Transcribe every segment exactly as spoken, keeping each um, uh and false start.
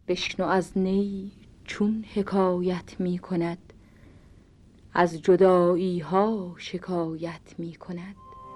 بشنو از نی چون حکایت می کند، از جدایی ها شکایت می کند.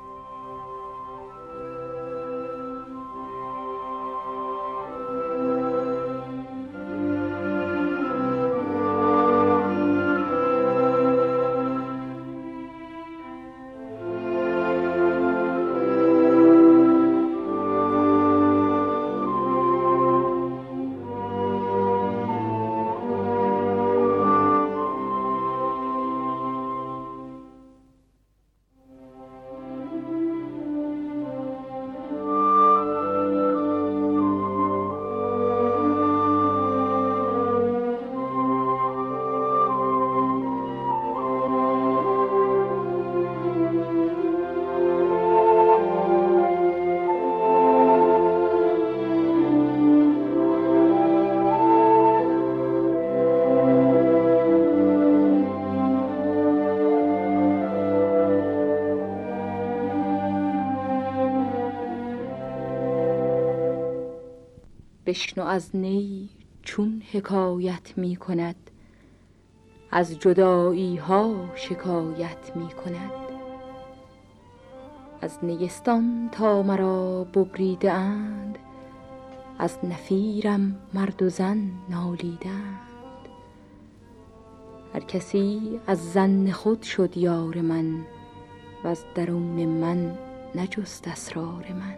بشنو از نی چون حکایت می کند، از جدایی ها شکایت می کند. از نیستان تا مرا ببریده اند، از نفیرم مرد و زن نالیدند. هر کسی از ظن خود شد یار من، و از درون من نجست اسرار من.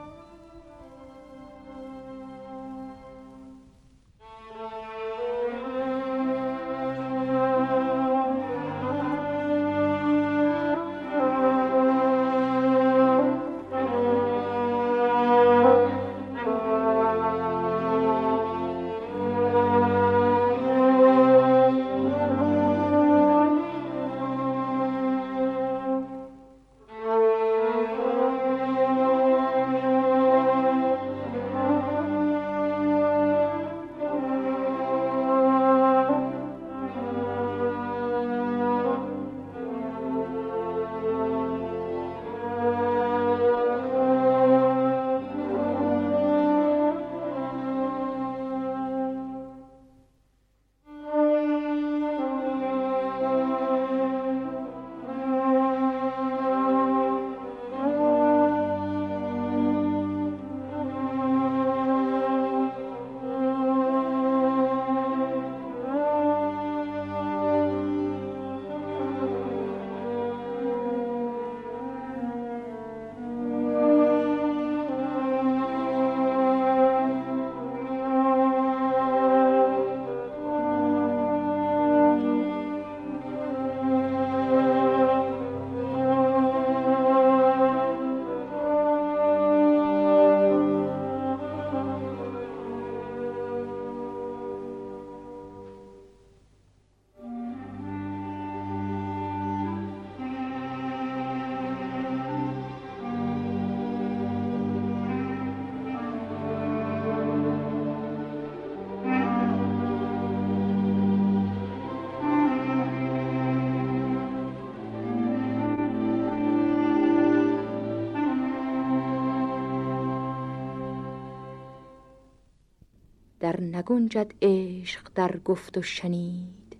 در نگنجد عشق در گفت و شنید،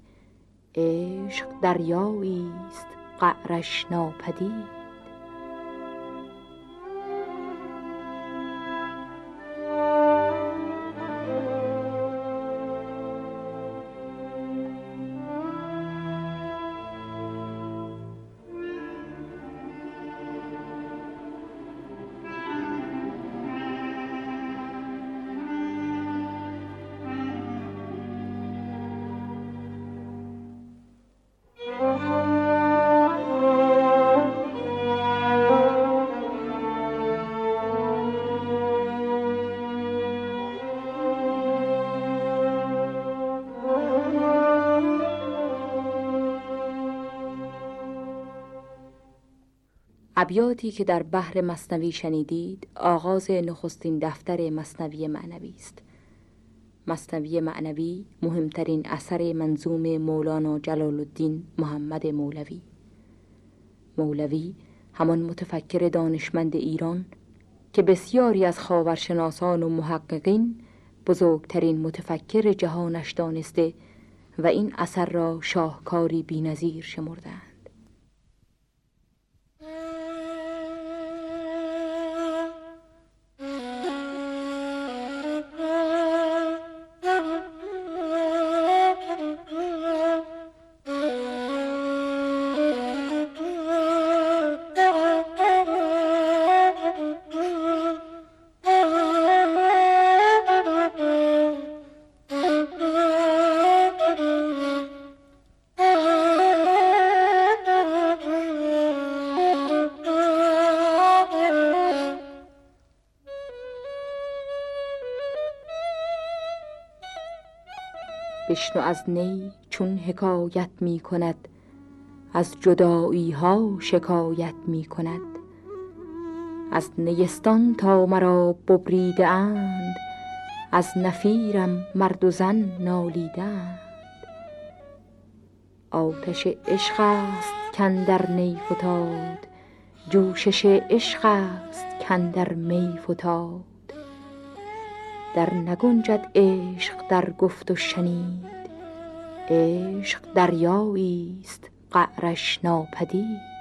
عشق دریایی است قعرش ناپدید. ابیاتی که در بحر مثنوی شنیدید آغاز نخستین دفتر مثنوی معنوی است. مثنوی معنوی مهمترین اثر منظوم مولانا جلال الدین محمد مولوی. مولوی همان متفکر دانشمند ایران که بسیاری از خاورشناسان و محققین بزرگترین متفکر جهانش دانسته و این اثر را شاهکاری بی‌نظیر شمردند. بشنو از نی چون حکایت می کند، از جدایی ها شکایت می کند. از نیستان تا مرا ببریده اند، از نفیرم مرد و زن نالیده اند. آتش عشق است کاندر نی فتاد، جوشش عشق است کاندر می فتاد. در نگنجد عشق در گفت و شنید، عشق دریایی است قعرش ناپدید.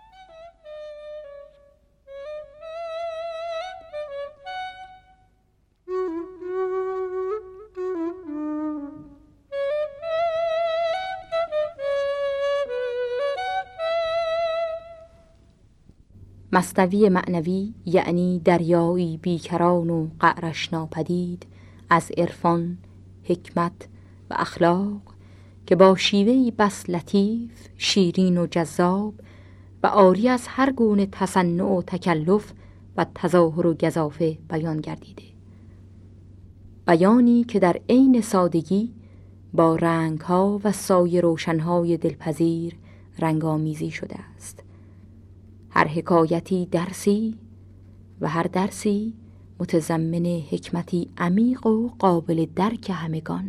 مثنوی معنوی یعنی دریایی بیکران و قعرش ناپدید از عرفان، حکمت و اخلاق که با شیوهی بس لطیف، شیرین و جذاب و عاری از هر گونه تصنع و تکلف و تظاهر و گزافه بیان گردیده. بیانی که در عین سادگی با رنگ‌ها و سایه روشن‌های دلپذیر رنگامیزی شده است. هر حکایتی درسی و هر درسی متضمن حکمتی عمیق و قابل درک همگان.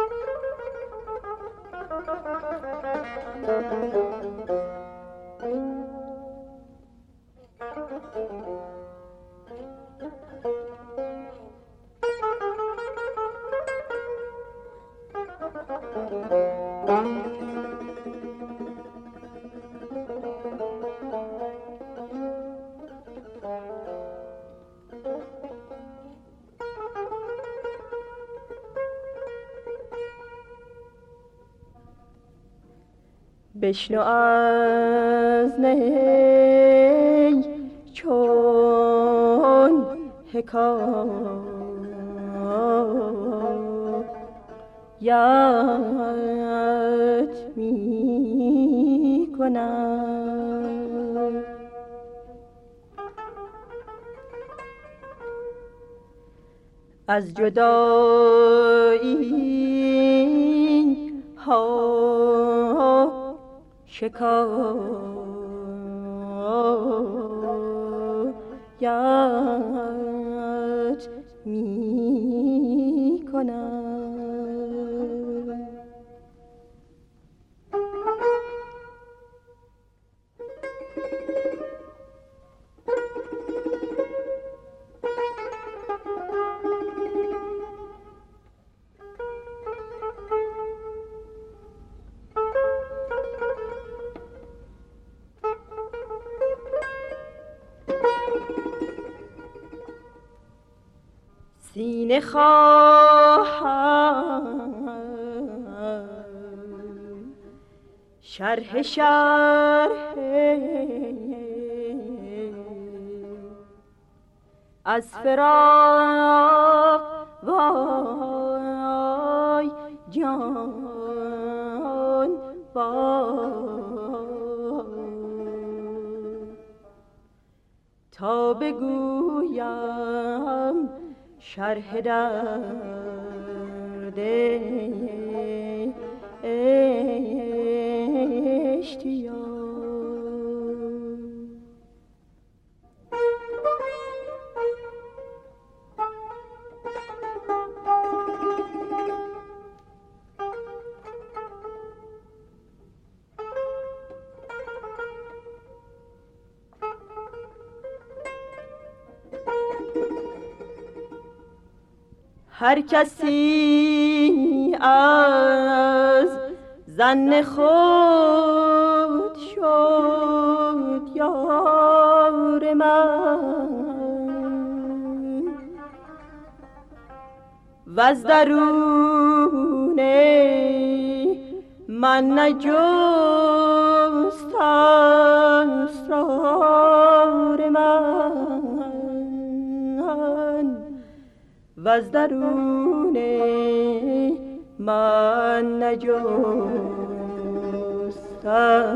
بشنو از نی چون حکایت می کنم. از جدایی ها شکایت می کنم. سینه خواهم شرح شرح از فراق وای جان وای تا بگویم شرح درد اشتیاق. هر کسی از ظن خود شد یار من وز درون من نجست اسرار من وز درون من نجست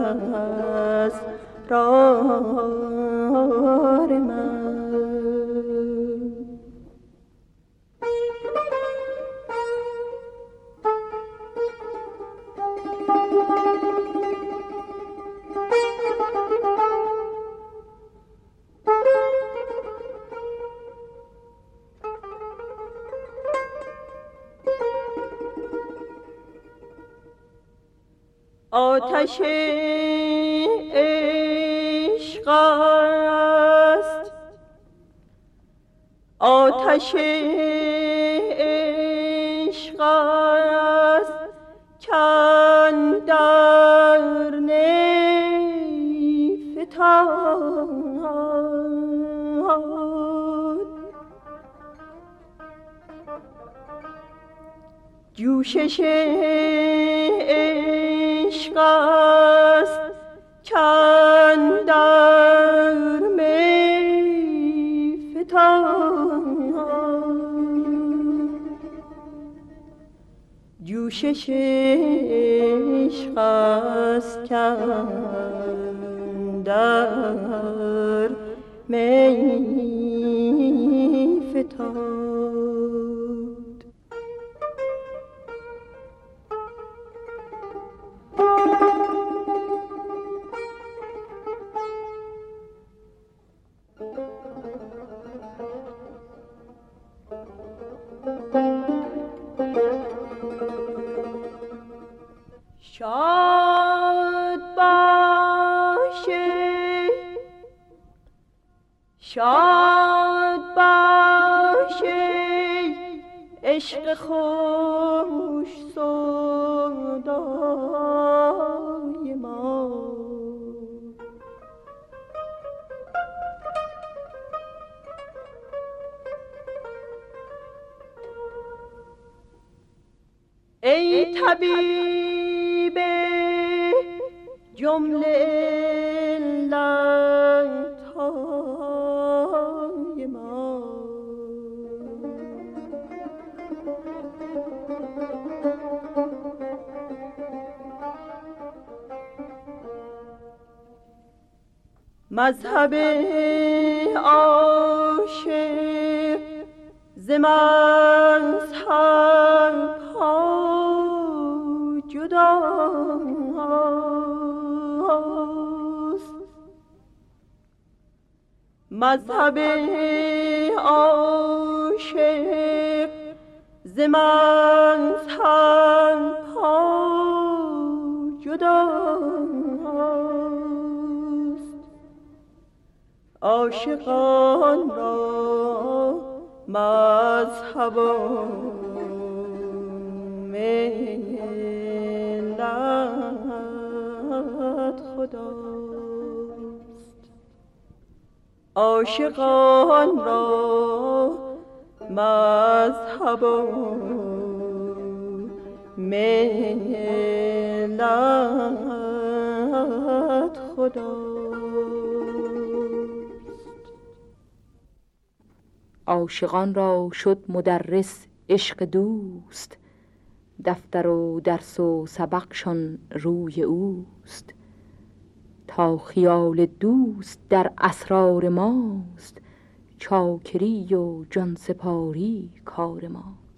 اسرار من. آتش عشق است آتش عشق است کاندر نی فتاد جوشش عشق است کاندر می فتاد جوشش عشق است کاندر می فتاد. شاد باشه شاد باشه عشق خوش سودای ما ای طبیب جمله علتهای ما مذهب عاشق ز مذهب ها جداست مذهب عاشق ز مذهب ها جداست عاشقان را مذهب ملت خداست عاشقان را مذهب ملت خداست. عاشقان را شد مدرس عشق دوست دفتر و درس و سبقشان روی اوست تا خیال دوست در اسرار ماست چاکری و جان سپاری کار ماست.